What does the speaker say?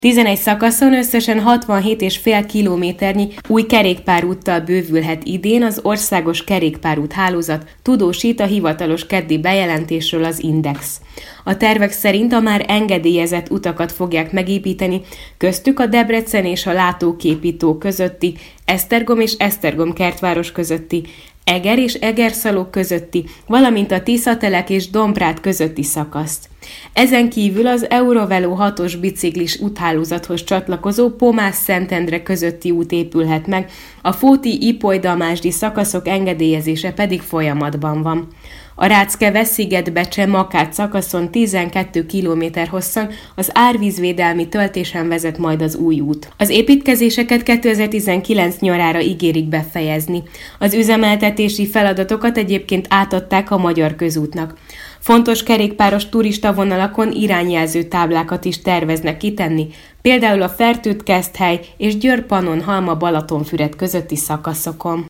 11 szakaszon összesen 67,5 kilométernyi új kerékpárúttal bővülhet idén az országos kerékpárút hálózat, tudósít a hivatalos keddi bejelentésről az Index. A tervek szerint a már engedélyezett utakat fogják megépíteni, köztük a Debrecen és a Látóképító közötti, Esztergom és Esztergom-Kertváros közötti, Eger és Egerszalók közötti, valamint a Tiszatelek és Dombrád közötti szakaszt. Ezen kívül az Eurovelo 6-os biciklis úthálózathoz csatlakozó Pomász-Szentendre közötti út épülhet meg, a Fóti-Ipoly-Damásdi szakaszok engedélyezése pedig folyamatban van. A Rácke-Vesziged-Becse-Makát szakaszon 12 km hosszan az árvízvédelmi töltésen vezet majd az új út. Az építkezéseket 2019 nyarára ígérik befejezni. Az üzemeltetési feladatokat egyébként átadták a Magyar Közútnak. Fontos kerékpáros turistavonalakon irányjelző táblákat is terveznek kitenni, például a Fertőt-Keszthely és Győr-Pannon-Halma-Balatonfüred közötti szakaszokon.